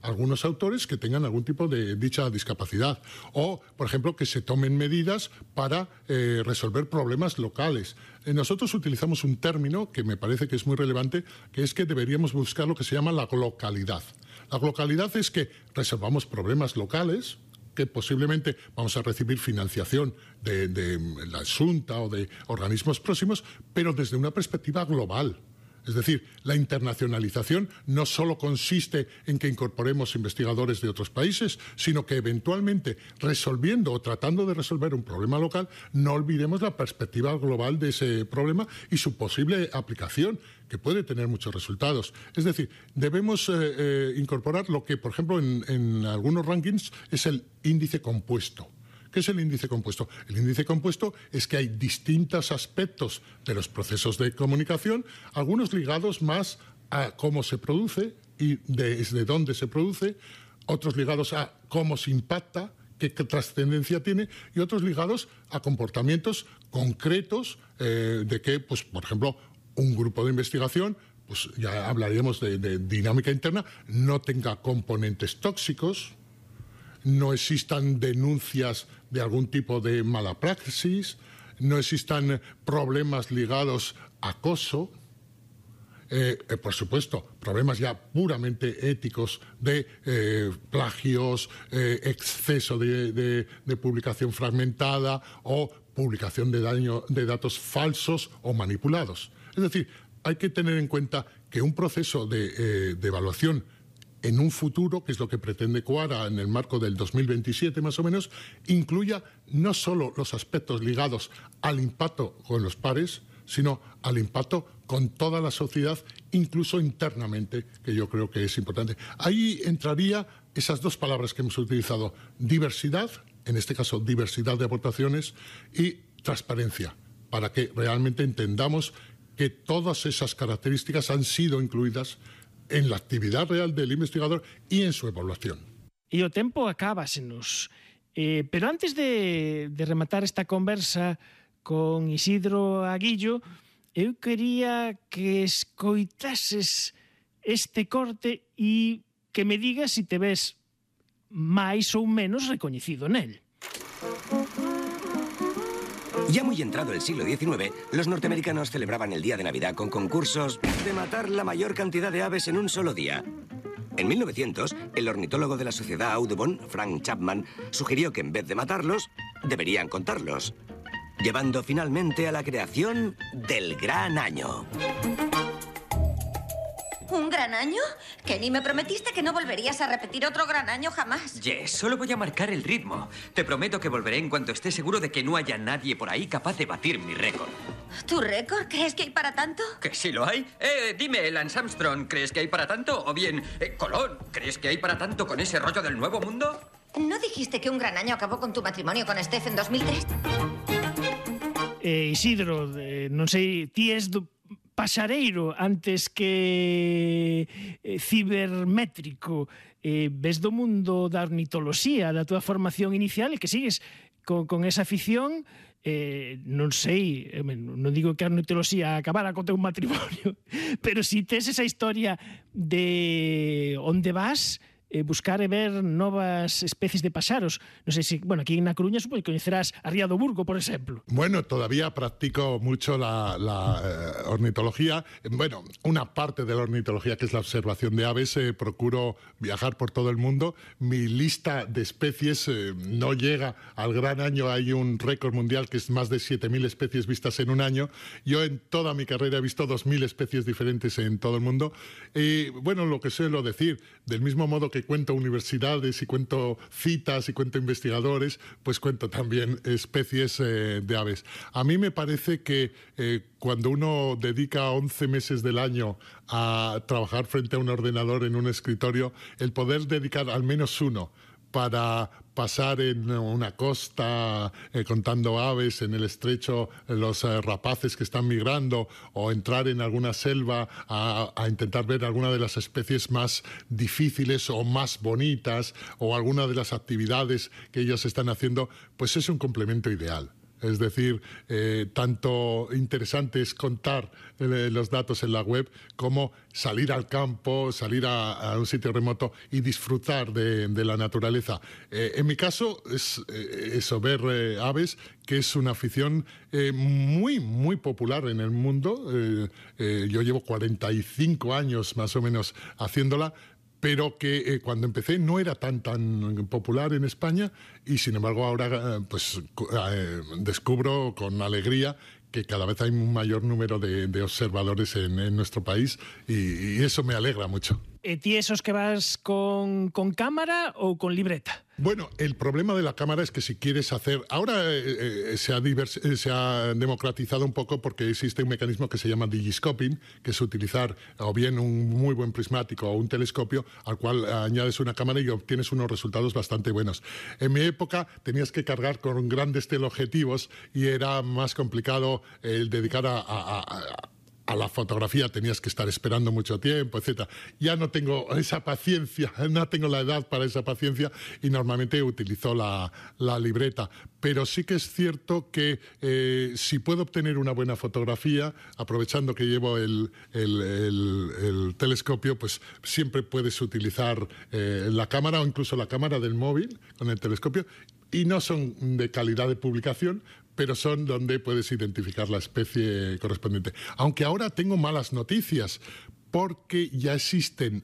algunos autores que tengan algún tipo de dicha discapacidad. O, por ejemplo, que se tomen medidas para resolver problemas locales. Nosotros utilizamos un término que me parece que es muy relevante, que es que deberíamos buscar lo que se llama la localidad. La localidad es que resolvamos problemas locales, que posiblemente vamos a recibir financiación de la Xunta o de organismos próximos, pero desde una perspectiva global. Es decir, la internacionalización no solo consiste en que incorporemos investigadores de otros países, sino que eventualmente resolviendo o tratando de resolver un problema local, no olvidemos la perspectiva global de ese problema y su posible aplicación, que puede tener muchos resultados. Es decir, debemos incorporar lo que, por ejemplo, en algunos rankings es el índice compuesto. ¿Qué es el índice compuesto? El índice compuesto es que hay distintos aspectos de los procesos de comunicación, algunos ligados más a cómo se produce y desde dónde se produce, otros ligados a cómo se impacta, qué trascendencia tiene, y otros ligados a comportamientos concretos de que, pues, por ejemplo, un grupo de investigación, pues ya hablaríamos de dinámica interna, no tenga componentes tóxicos, no existan denuncias de algún tipo de mala praxis, no existan problemas ligados a acoso, por supuesto, problemas ya puramente éticos de plagios, exceso de publicación fragmentada o publicación de datos falsos o manipulados. Es decir, hay que tener en cuenta que un proceso de evaluación en un futuro, que es lo que pretende Coara en el marco del 2027 más o menos, incluya no solo los aspectos ligados al impacto con los pares, sino al impacto con toda la sociedad, incluso internamente, que yo creo que es importante. Ahí entraría esas dos palabras que hemos utilizado, diversidad, en este caso diversidad de aportaciones, y transparencia, para que realmente entendamos que todas esas características han sido incluidas en la actividad real del investigador y en su evaluación. E o tempo acábasenos. Pero antes de rematar esta conversa con Isidro Aguillo, eu quería que escoitases este corte e que me digas se te ves máis ou menos recoñecido nel. Ya muy entrado el siglo XIX, los norteamericanos celebraban el día de Navidad con concursos de matar la mayor cantidad de aves en un solo día. En 1900, el ornitólogo de la Sociedad Audubon, Frank Chapman, sugirió que en vez de matarlos, deberían contarlos, llevando finalmente a la creación del Gran Año. ¿Un gran año? Kenny, me prometiste que no volverías a repetir otro gran año jamás. Jess, solo voy a marcar el ritmo. Te prometo que volveré en cuanto esté seguro de que no haya nadie por ahí capaz de batir mi récord. ¿Tu récord? ¿Crees que hay para tanto? ¿Que sí lo hay? Dime, Lance Armstrong, ¿crees que hay para tanto? O bien, Colón, ¿crees que hay para tanto con ese rollo del Nuevo Mundo? ¿No dijiste que un gran año acabó con tu matrimonio con Steph en 2003? Isidro, non sei, ti és do paxareiro antes que cibermétrico, ves do mundo da ornitoloxía, da túa formación inicial e que sigues con esa afición, non sei, non digo que a ornitoloxía acabara con teu matrimonio, pero si tes esa historia de onde vas, buscar e ver novas especies de paxaros. Non sei se, bueno, aquí na Coruña supongo que coñecerás a Ría do Burgo, por exemplo. Bueno, todavía practico mucho la ornitología. Bueno, una parte de la ornitología que es la observación de aves. Procuro viajar por todo el mundo. Mi lista de especies no llega al gran año. Hay un récord mundial que es más de 7.000 especies vistas en un año. Yo en toda mi carrera he visto 2.000 especies diferentes en todo el mundo. Y bueno, lo que suelo decir, del mismo modo que cuento universidades y cuento citas y cuento investigadores, pues cuento también especies de aves. A mí me parece que cuando uno dedica 11 meses del año a trabajar frente a un ordenador en un escritorio, el poder dedicar al menos uno para pasar en una costa contando aves, en el estrecho los rapaces que están migrando, o entrar en alguna selva a intentar ver alguna de las especies más difíciles o más bonitas, o alguna de las actividades que ellos están haciendo, pues es un complemento ideal. Es decir, tanto interesante es contar los datos en la web como salir al campo, salir a un sitio remoto y disfrutar de la naturaleza. En mi caso es eso, ver aves, que es una afición muy, muy popular en el mundo. Yo llevo 45 años más o menos haciéndola, pero que cuando empecé no era tan popular en España y sin embargo ahora descubro con alegría que cada vez hay un mayor número de observadores en nuestro país y eso me alegra mucho. ¿Ti esos que vas con cámara o con libreta? Bueno, el problema de la cámara es que si quieres hacer... Ahora se ha democratizado un poco porque existe un mecanismo que se llama digiscoping, que es utilizar o bien un muy buen prismático o un telescopio al cual añades una cámara y obtienes unos resultados bastante buenos. En mi época tenías que cargar con grandes teleobjetivos y era más complicado el dedicar a la fotografía, tenías que estar esperando mucho tiempo, etc. Ya no tengo esa paciencia, no tengo la edad para esa paciencia y normalmente utilizo la libreta. Pero sí que es cierto que si puedo obtener una buena fotografía, aprovechando que llevo el telescopio, pues siempre puedes utilizar la cámara o incluso la cámara del móvil con el telescopio. Y no son de calidad de publicación, pero son donde puedes identificar la especie correspondiente. Aunque ahora tengo malas noticias, porque ya existen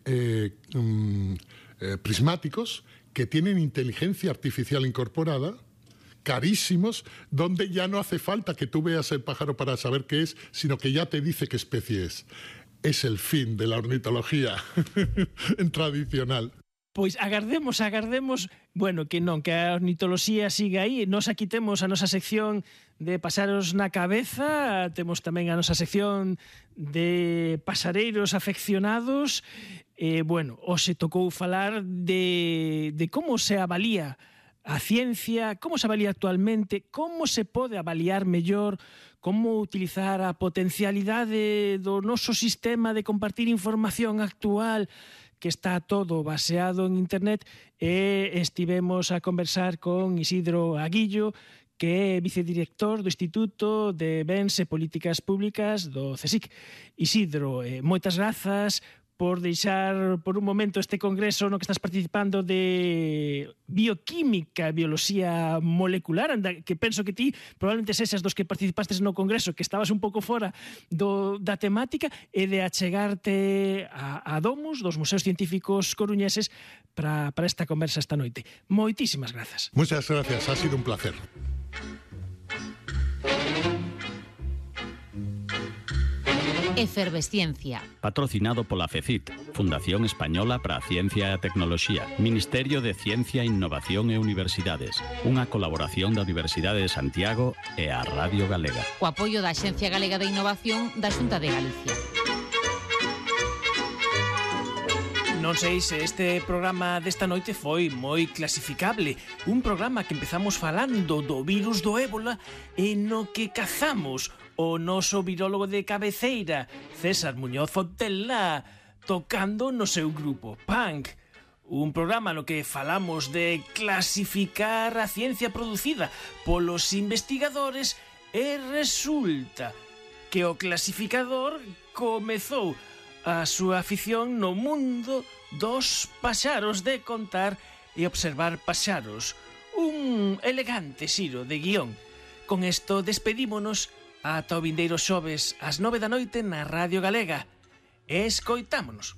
prismáticos que tienen inteligencia artificial incorporada, carísimos, donde ya no hace falta que tú veas el pájaro para saber qué es, sino que ya te dice qué especie es. Es el fin de la ornitología tradicional. Pois agardemos, bueno, que non, que a ornitoloxía siga aí. Nos aquí temos a nosa sección de pasaros na cabeza, temos tamén a nosa sección de pasareiros afeccionados. Bueno, hoxe tocou falar de como se avalía a ciencia, como se avalía actualmente, como se pode avaliar mellor, como utilizar a potencialidade do noso sistema de compartir información actual, que está todo baseado en internet, e estivemos a conversar con Isidro Aguillo, que é vicedirector do Instituto de Bens e Políticas Públicas do CSIC. Isidro, moitas grazas por deixar por un momento este congreso no que estás participando de bioquímica, bioloxía molecular, que penso que ti probablemente sexas dos que participastes no congreso, que estabas un pouco fora da temática, e de achegarte a Domus, dos Museos Científicos Coruñeses, para esta conversa esta noite. Moitísimas grazas. Muchas gracias, ha sido un placer. Efervesciencia. Patrocinado pola FECIT, Fundación Española para a Ciencia e a Tecnoloxía, Ministerio de Ciencia, Innovación e Universidades, unha colaboración da Universidade de Santiago e a Radio Galega. Co apoio da Axencia Galega de Innovación da Xunta de Galicia. Non sei se este programa desta noite foi moi clasificable. Un programa que empezamos falando do virus do ébola e no que cazamos o noso virólogo de cabeceira, César Muñoz Fontela, tocando no seu grupo Punk. Un programa no que falamos de clasificar a ciencia producida polos investigadores e resulta que o clasificador comezou a súa afición no mundo dos paxaros, de contar e observar paxaros. Un elegante xiro de guión. Con isto despedímonos ata o vindeiro xoves ás 9 da noite na Radio Galega. Escoitámonos.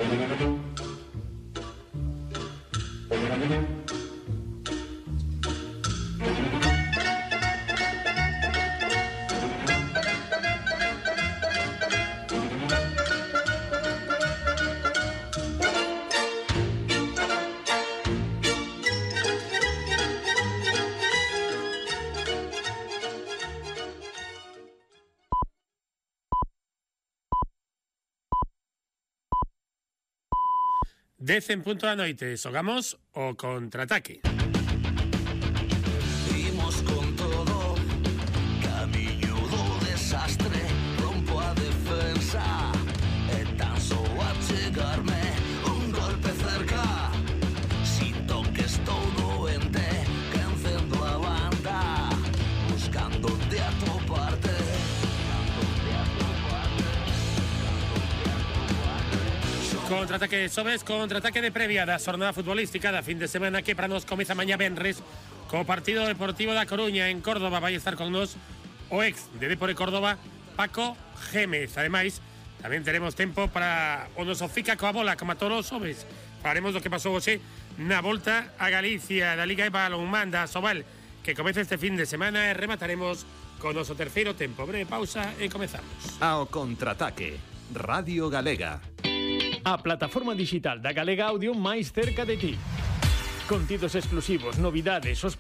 En punto da noite, xogamos o contraataque. Imos con todo, camiño do desastre, rompo a defensa, e tan só a chegarme un golpe cerca, sinto que estou doente, que encendo a banda, buscando de atoparte. Contraataque sobes, contraataque de previa da xornada futbolística da fin de semana que para nos comeza mañá venres co partido Deportivo da Coruña en Córdoba. Vai estar con nos o ex de Depor Córdoba, Paco Gémez. Ademais, tamén teremos tempo para o noso fica coa bola, como a todos os sobes. Faremos do que pasou hoxe na volta a Galicia da Liga de Balonmán da Sobal, que comeza este fin de semana e remataremos con o noso terceiro tempo. Breve pausa e comezamos. Ao contraataque, Radio Galega. A plataforma digital da Galega Audio máis cerca de ti. Contidos exclusivos, novidades, os